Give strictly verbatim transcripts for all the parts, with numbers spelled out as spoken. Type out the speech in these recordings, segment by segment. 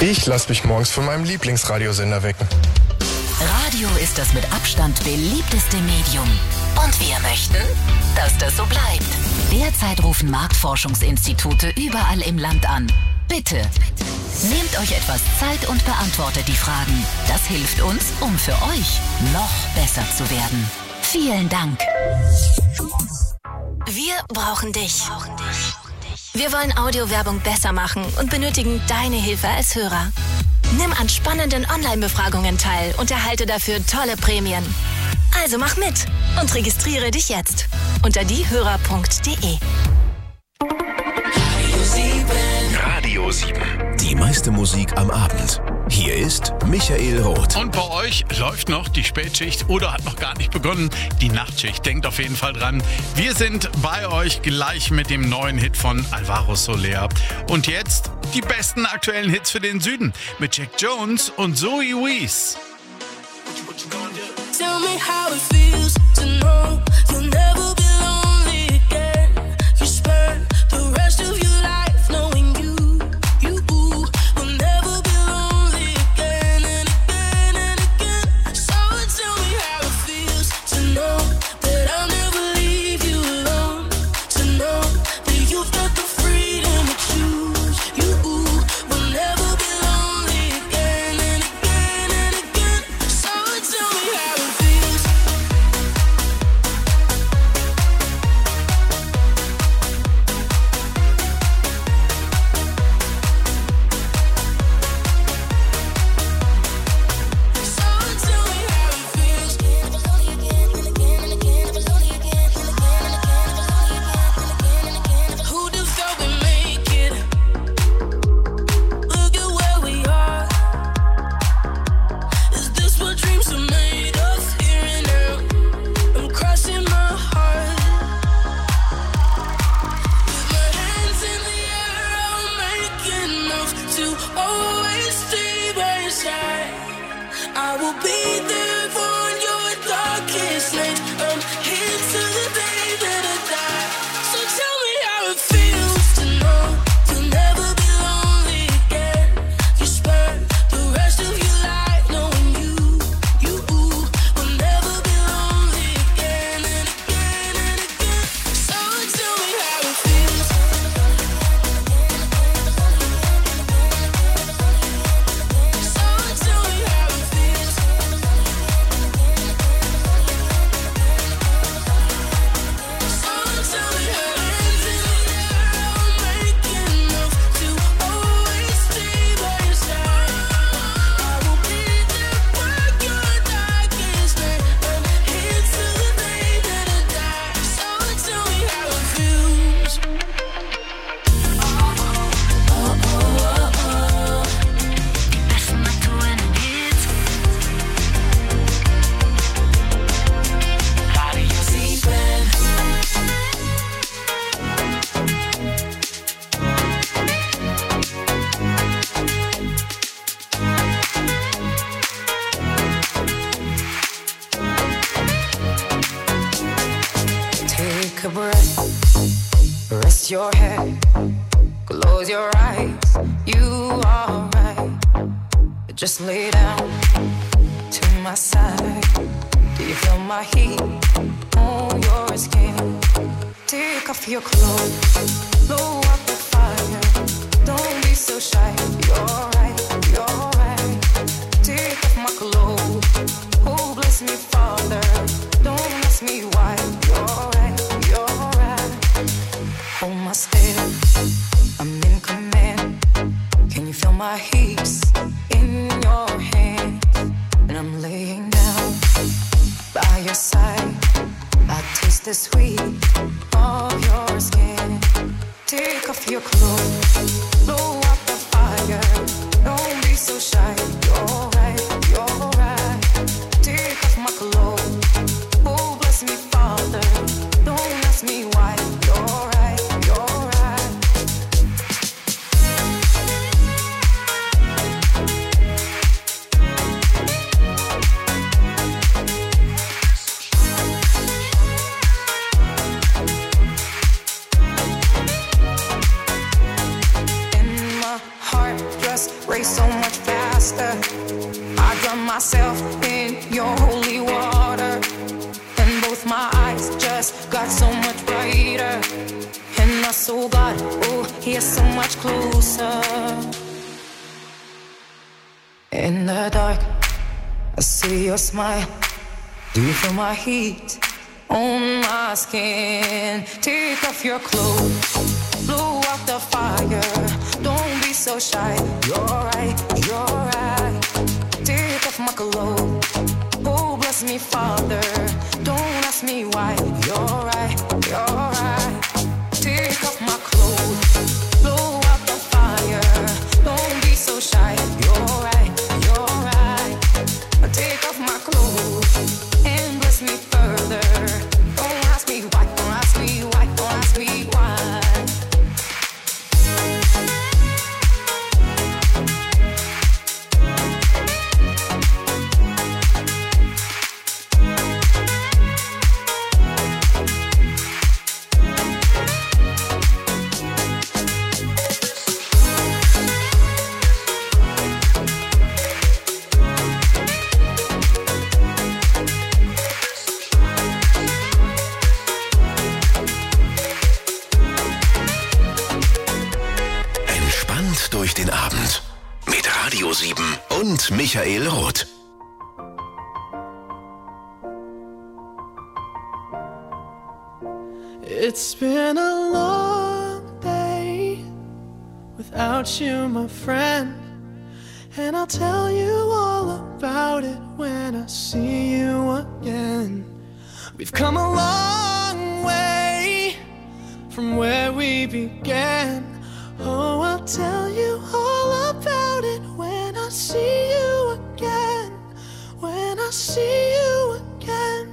Ich lasse mich morgens von meinem Lieblingsradiosender wecken. Radio ist das mit Abstand beliebteste Medium. Und wir möchten, dass das so bleibt. Derzeit rufen Marktforschungsinstitute überall im Land an. Bitte, nehmt euch etwas Zeit und beantwortet die Fragen. Das hilft uns, um für euch noch besser zu werden. Vielen Dank. Wir brauchen dich. Wir wollen Audiowerbung besser machen und benötigen deine Hilfe als Hörer. Nimm an spannenden Online-Befragungen teil und erhalte dafür tolle Prämien. Also mach mit und registriere dich jetzt unter diehörer punkt de. Radio sieben. Die meiste Musik am Abend. Hier ist Michael Roth. Und bei euch läuft noch die Spätschicht oder hat noch gar nicht begonnen, die Nachtschicht. Denkt auf jeden Fall dran. Wir sind bei euch gleich mit dem neuen Hit von Alvaro Soler. Und jetzt die besten aktuellen Hits für den Süden mit Jack Jones und Zoe Wees. Tell me how it feels to know you'll never be lonely again. You spend the rest of your life knowing you, you will never be lonely again and again and again. So tell me how it feels to know that I'll never leave you alone. To know that you've got the freedom to choose. You will never be lonely again and again and again. So tell me how it feels. I will be there for your darkest night. I'm here till the day that I die. So tell me how it feels to know you'll never be lonely again. You spend the rest of your life knowing you, you will never be lonely again and again and again. So tell me how it feels. So tell me how it feels. Take a breath, rest your head, close your eyes, you are right. Just lay down to my side. Do you feel my heat on your skin? Take off your clothes, blow up the fire. Don't be so shy, you're right, you're right. Take off my clothes, oh bless me Father. Don't ask me why, you're right, you're right. Hold my step, I'm in command. Can you feel my hips in your hands? And I'm laying down by your side. I taste the sweet of your skin. Take off your clothes, blow up the fire. Don't be so shy, you're right, you're right. Take off my clothes, oh bless me Father. Don't ask me why, you're right, you're right. In my heart, just if my eyes just got so much brighter. And I saw God, oh, he's so much closer. In the dark, I see your smile. Do you feel my heat on my skin? Take off your clothes, blow out the fire. Don't be so shy. You're right, you're right. Take off my clothes. Oh, bless me, Father. Don't ask me why. You're right, you're right. Take off my clothes, blow out the fire. Don't be so shy. You're right, you're right. Take off my clothes and bless me further. Don't ask me why, don't ask me why, don't ask me why. Durch den Abend mit Radio sieben und Michael Roth. It's been a long day without you, my friend, and I'll tell you all about it when I see you again. We've come a long way from where we began. Oh, I'll tell you all about it when I see you again. When I see you again.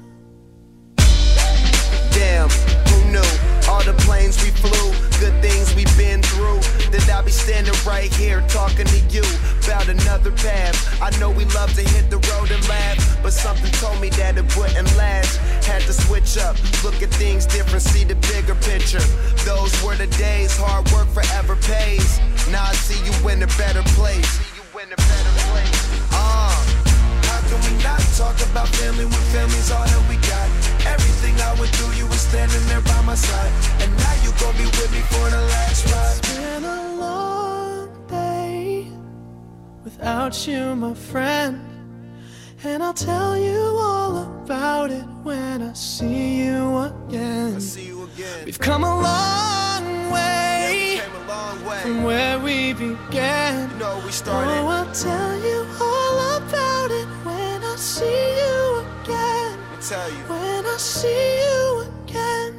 Damn, who knew? All the planes we flew, good things we've been through. That I'll be standing right here talking to you about another path. I know we love to hit the road and laugh, but something told me that it wouldn't last. Had to switch up, look at things different, see the bigger picture. Those were the days, hard work forever pays. Now I see you in a better place. See you in a better place. Uh, how can we not talk about family when family's all that we got? Everything I went through, you were standing there by my side, and now you gon' be with me for the last ride. It's been a long day without you, my friend, and I'll tell you all about it when I see you again. I see you again. We've come a long way, yeah, we came a long way from where we began. You know we started. Oh, I'll tell you all about it when I see you again. Let me tell you. When I see you again.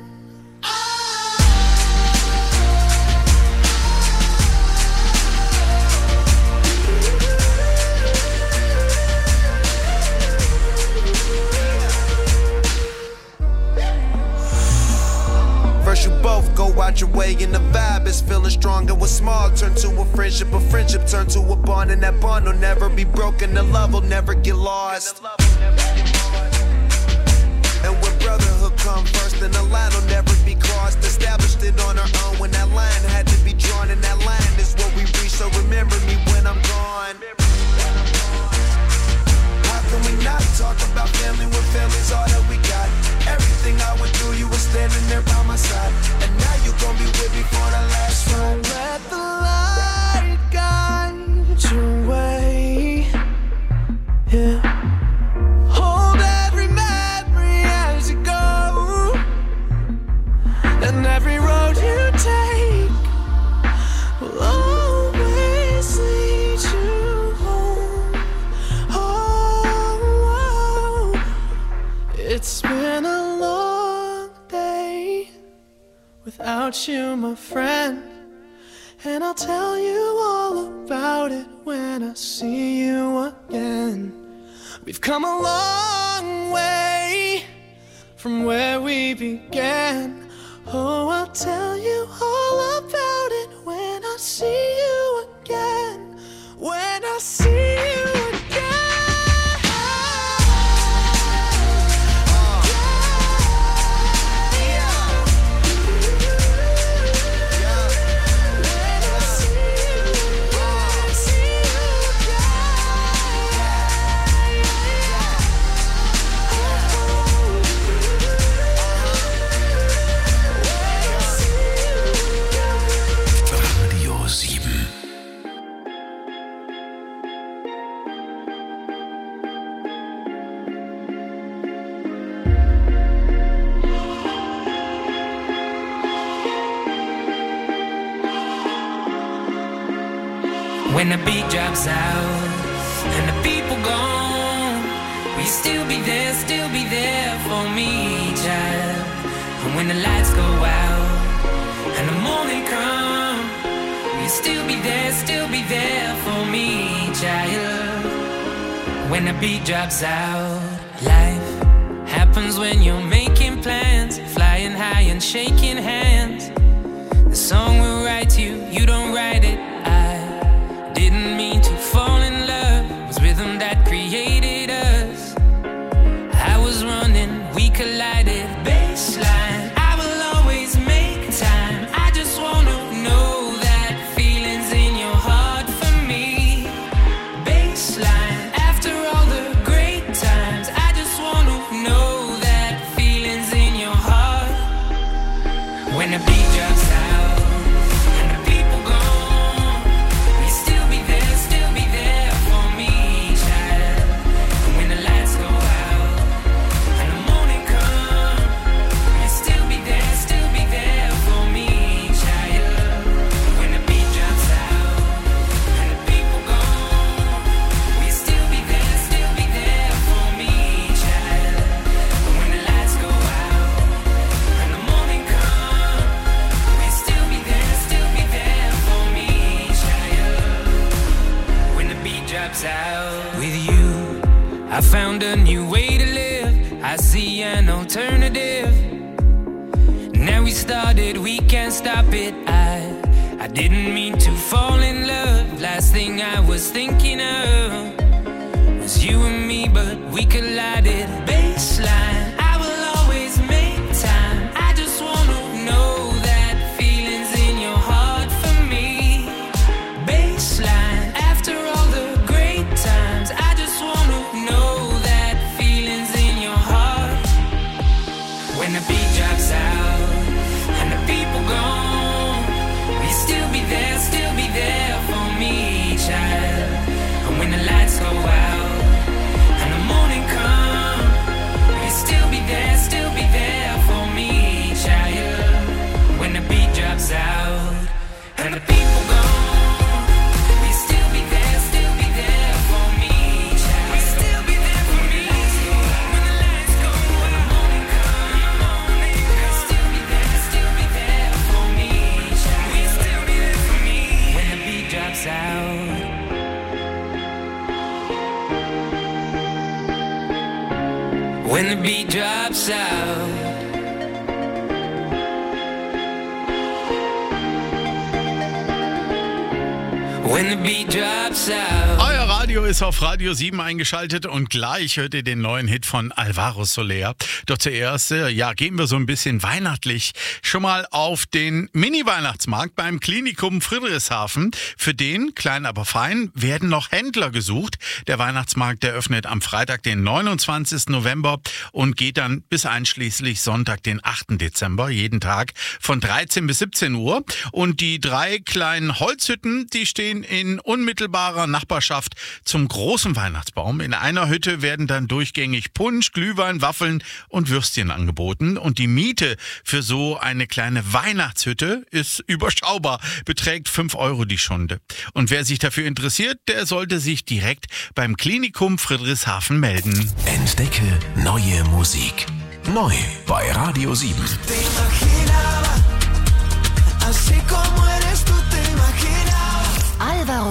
First you both go out your way and the vibe is feeling strong, and what's small turn to a friendship, a friendship turn to a bond, and that bond will never be broken, the love will never get lost. And when brotherhood come first, then the line will never be crossed. Established it on our own when that line had to be drawn, and that line is what we reach, so remember me when I'm gone. How can we not talk about family when family's all that we got? Everything I went through, you were standing there by my side, and now you gon' be with me for the last ride. So let the light guide your way. Yeah. Hold every memory as you go, and every road you take will always lead you home. Oh, it's been a long day without you, my friend, and I'll tell you all about it when I see you again. We've come a long way from where we began. Oh, I'll tell you all about it when I see you again. When I see you again. When the beat drops out and the people gone, will you still be there, still be there for me, child? And when the lights go out and the morning come, will you still be there, still be there for me, child? When the beat drops out, life happens when you're making plans, flying high and shaking hands. The song will write you, you don't write it. I didn't mean to fall in love, it was rhythm that created us. I was running, we collided, baseline. I will always make time. I just wanna know that feelings in your heart for me. Baseline, after all the great times, I just wanna know that feelings in your heart. When the beat drops out and the people gone, will you still be there, still be there for me, child? And when the lights go out and the morning come, will you still be there, still be there for me, child? When the beat drops out and the people gone, will you still be there, still be there for me, child? And when the lights go out and the morning come, will you still be there, still be there for me, child? When the beat drops out. With you, I found a new way to live. I see an alternative. Now we started, we can't stop it. I, I didn't mean to fall in love. Last thing I was thinking of was you and me, but we collided. Baseline, I will always make time. I just wanna know that feelings in your heart for me. Baseline, after all the great times, I just wanna know that feelings in your heart. When the beat drops out and the people gone, will you still be there, still be there for me, child? And when the lights go out and the morning come, will you still be there, still be there for me, child? When the beat drops out and the people gone, will you still be there, still be there for me, child? Will you still be there for me? When the lights go out and the morning come, will you still be there, still be there for me, child? Will you still be there for me? When the beat drops out. When the beat drops out. When the beat drops out. Euer Radio ist auf Radio sieben eingeschaltet und gleich hört ihr den neuen Hit von Alvaro Soler. Doch zuerst, äh, ja, gehen wir so ein bisschen weihnachtlich schon mal auf den Mini-Weihnachtsmarkt beim Klinikum Friedrichshafen. Für den, klein aber fein, werden noch Händler gesucht. Der Weihnachtsmarkt eröffnet am Freitag, den neunundzwanzigsten November und geht dann bis einschließlich Sonntag, den achten Dezember, jeden Tag von dreizehn bis siebzehn Uhr. Und die drei kleinen Holzhütten, die stehen in unmittelbarer Nachbarschaft zum großen Weihnachtsbaum. In einer Hütte werden dann durchgängig Punsch, Glühwein, Waffeln und Würstchen angeboten. Und die Miete für so eine kleine Weihnachtshütte ist überschaubar, beträgt fünf Euro die Stunde. Und wer sich dafür interessiert, der sollte sich direkt beim Klinikum Friedrichshafen melden. Entdecke neue Musik. Neu bei Radio sieben. Alvaro